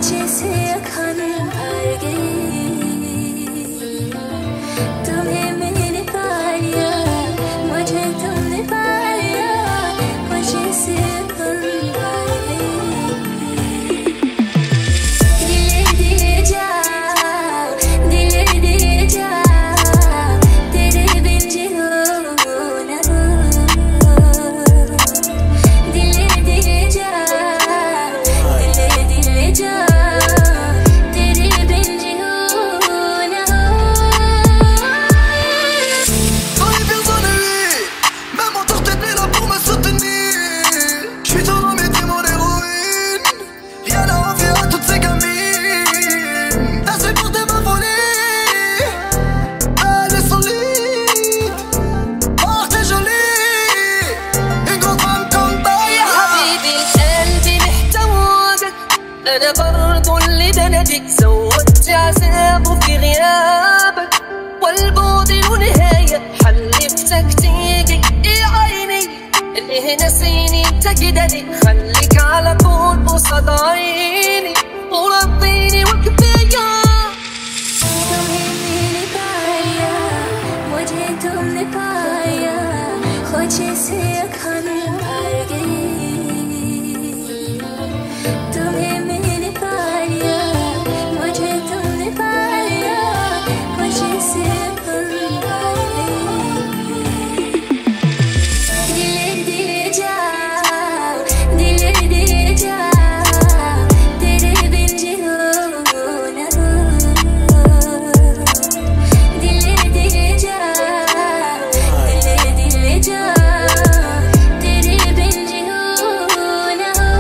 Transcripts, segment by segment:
मुझे से अखन भर गई, तुम्हें मैंने पाया, मुझे तुमने पाया, मुझे से अखन भर गई। दिले दिले जा, दिले दिले जा, तेरे बिन जियो ना हो। दिले दिले जा, दिले दिले जा, तेरे बिन जियो ना हो। J'aurais besoin de lui, même en temps j'étais là pour me soutenir. J'suis ton homme et t'es mon héroïne. Rien à envier à toutes ces gamines. T'as supporté ma folie, elle est solide. Oh t'es jolie, une grande femme comme Daya. حبيبي قلبي محتواك، أنا برضو اللي بلدك زودت عذابه في غيابك، والبعد له نهاية، حلفتك تيجي يا عيني اللي نسيني انت كده ليه، خليك على طول قصاد عيني ورضيني وكفاية. तुम्हें मैंने पाया, मुझे तुमने पाया, मुझे से अखन भर गई। तुम्हें मैंने पाया, मुझे तुमने पाया, मुझे से अखन भर गई। दिले दिले जा, दिले दिले जा, तेरे बिन जियो ना हो। दिले दिले जा, दिले दिले जा, तेरे बिन जियो ना हो।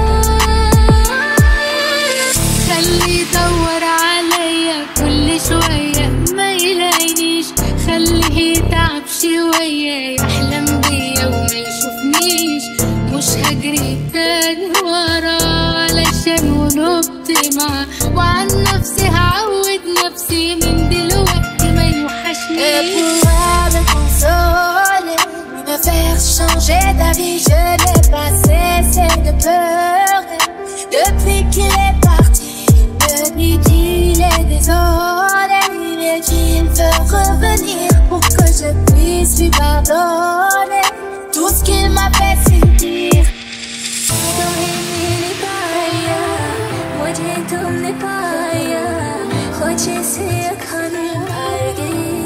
خلي يدور عليا كل شوية ما يلاقينيش، خليه يتعب شوية يحلم بيا وما يشوفنيش، مش هجري تاني وراه علشان ونبت معاه، وعن نفسي هعود نفسي من دلوقتي ما Et يوحشنيش. pourra me consoler, me faire changer d'avis, je n'ai pas cessé de pleurer. Depuis qu'il est parti, me dit-il est désolé, et qu'il veut revenir pour que je puisse lui pardonner tout ce qu'il m'a fait sentir. तुम्हें मैंने पाया, मुझे तुमने पाया, मुझे से अखन भर गई।